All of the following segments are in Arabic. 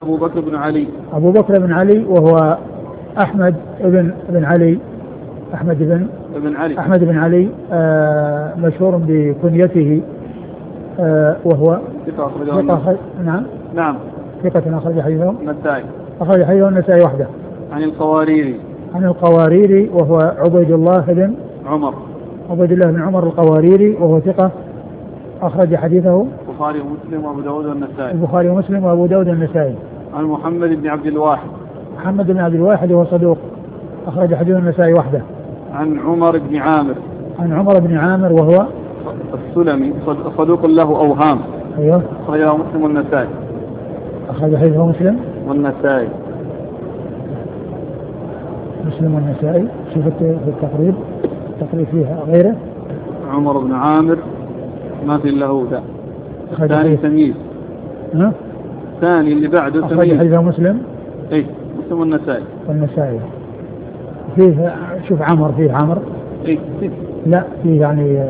أبو بكر بن علي. أبو بكر بن علي وهو أحمد بن علي، أحمد بن علي مشهور بكنيته، وهو ثقة. نعم ثقة أخرج حديثه النسائي. أخرج حديثه النسائي وحده. عن القواريري وهو عبيد الله بن عمر القواريري وهو ثقة أخرج حديثه البخاري ومسلم وأبو داود والنسائي. عن محمد بن عبد الواحد وهو صدوق أخرج حديثه النسائي وحده. عن عمر بن عامر وهو السلمي صدوق له أوهام. أيوه. أخرجه مسلم والنسائي. أخرج حديثه مسلم والنسائي. شوفت في التقريب فيها غيره. عمر بن عامر ما في له ذا. ثاني تمييز. ثاني اللي بعده تمييز. أخرج حديثه مسلم. مسلم والنسائي. فيه شوف عمر، فيه عمر. لا فيه يعني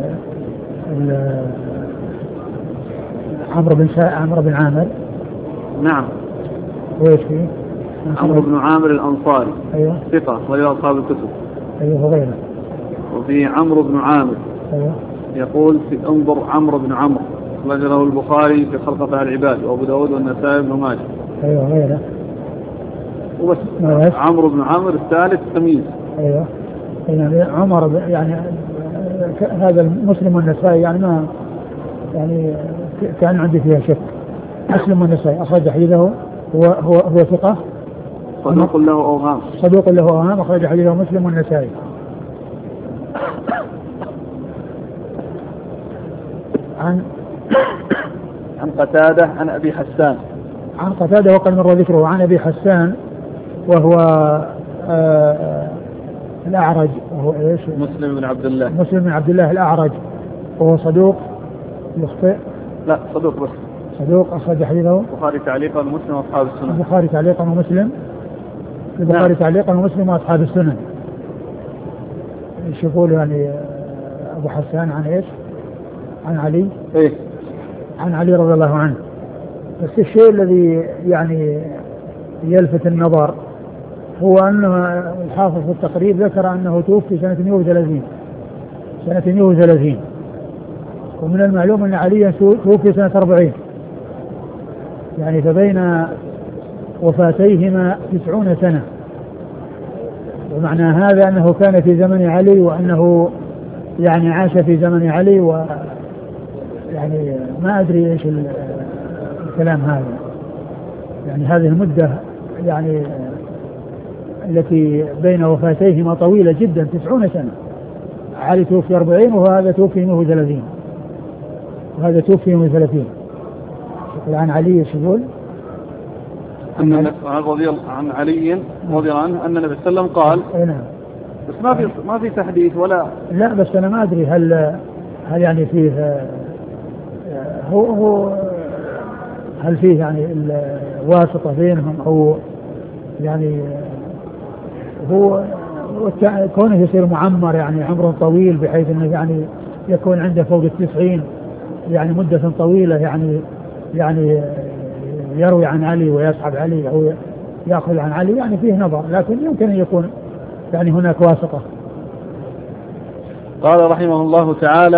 عمرو بن عامر. نعم. وإيش فيه؟ عمرو بن عامر الأنصاري. أيوه. ثقة ولله أصحاب الكتب. أيوه وغيره. وفي عمرو بن عامر. أيوه. يقول انظر عمرو بن عمرو أخرجه البخاري في خلق أفعال العباد وأبو داود والنسائي بن ماجه. أيوه غيره. وبس. عمرو بن عامر الثالث تمييز. أيوه. يعني عمر يعني هذا المسلم والنسائي يعني ما يعني كان عندي فيها شك. مسلم والنسائي أخرج حديثه هو ثقة صدوق له أوهام أخرج حديثه مسلم والنسائي. عن قتادة عن أبي حسان. عن قتادة وقد مر ذكره. عن أبي حسان وهو الأعرج وهو إيش؟ مسلم بن عبد الله الأعرج وهو صدوق يخطئ. لا صدوق بس. صدوق أخرج حديثه البخاري تعليقا ومسلم وأصحاب السنن. البخاري تعليقا ومسلم وأصحاب السنن. ايش يقول يعني أبو حسان عن إيش؟ عن علي. عن علي رضي الله عنه. بس الشيء الذي يعني يلفت النظر هو أنه الحافظ في التقريب ذكر أنه توفي سنة 130. ومن المعلوم أن علي توفي سنة 40، يعني فبين وفاتيهما 90 سنة. ومعنى هذا أنه كان في زمن علي وأنه يعني عاش في زمن علي، ويعني ما أدري إيش الكلام هذا. يعني هذه المدة يعني التي بين وفاتيهما طويلة جدا 90 سنة. علي توفي 40 وهذا توفي 130 وهذا توفي 130. عن علي يقول عن علي رضي الله عنه أن النبي صلى الله عليه وسلم قال. نعم. بس ما في تحديث ولا. لا بس أنا ما أدري هل يعني فيه هل فيه يعني الواسطة بينهم أو يعني هو كونه يصير معمر يعني عمره طويل بحيث أنه يعني يكون عنده فوق 90 يعني مدة طويلة يعني يروي عن علي ويصحب علي أو يأخذ عن علي، يعني فيه نظر، لكن يمكن أن يكون يعني هناك واسطة. قال رحمه الله تعالى